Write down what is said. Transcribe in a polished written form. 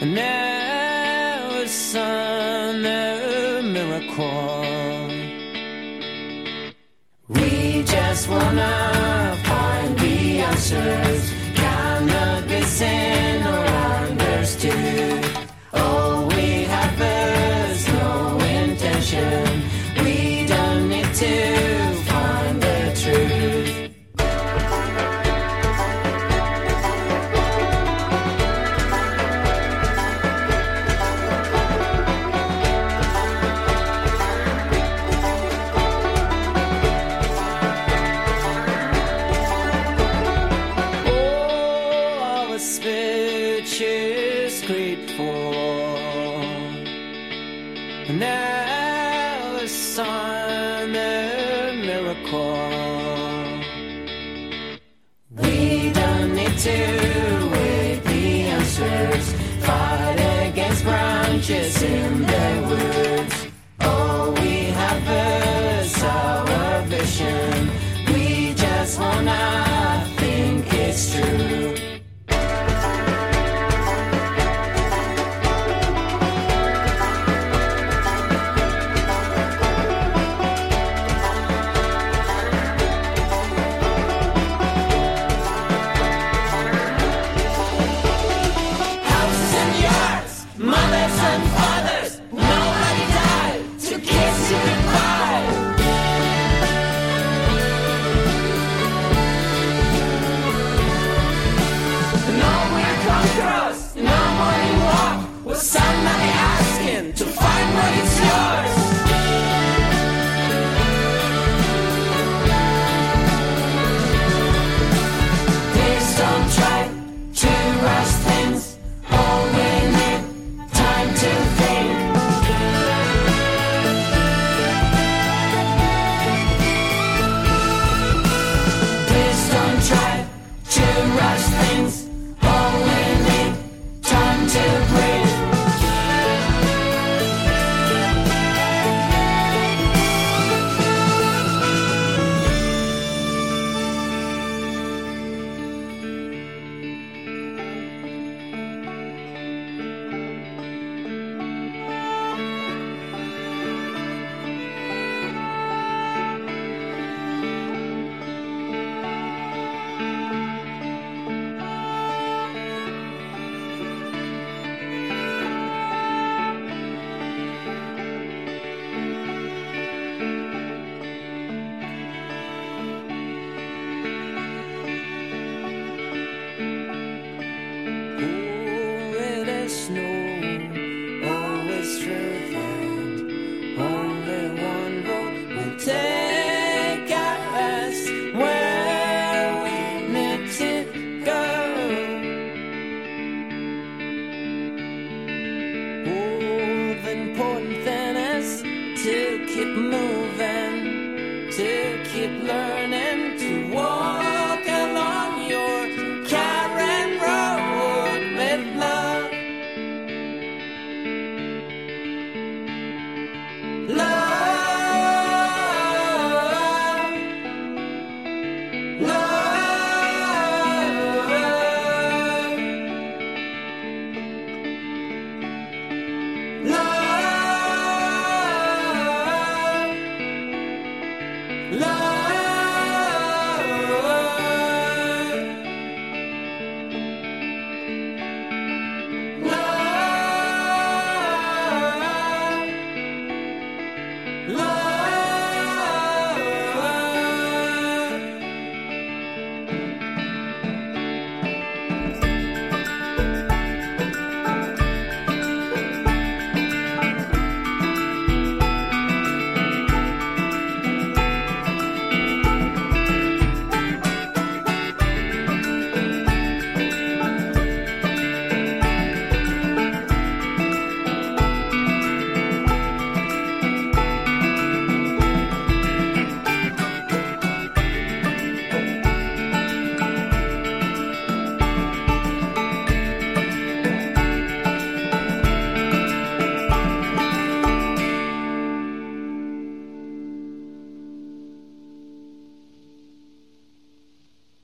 never saw a miracle. We just wanna find the answers, cannabis in our understood. All we have is no intention. We don't need to find the truth. Never saw a miracle. We don't need to wait the answers, fight against branches in the woods. All we have is our vision. We just wanna think it's true. Somebody asking to find what it's yours. Please don't try to rush things. All we need time to think. Please don't try to rush things. All we need time to breathe. To keep moving, to keep learning to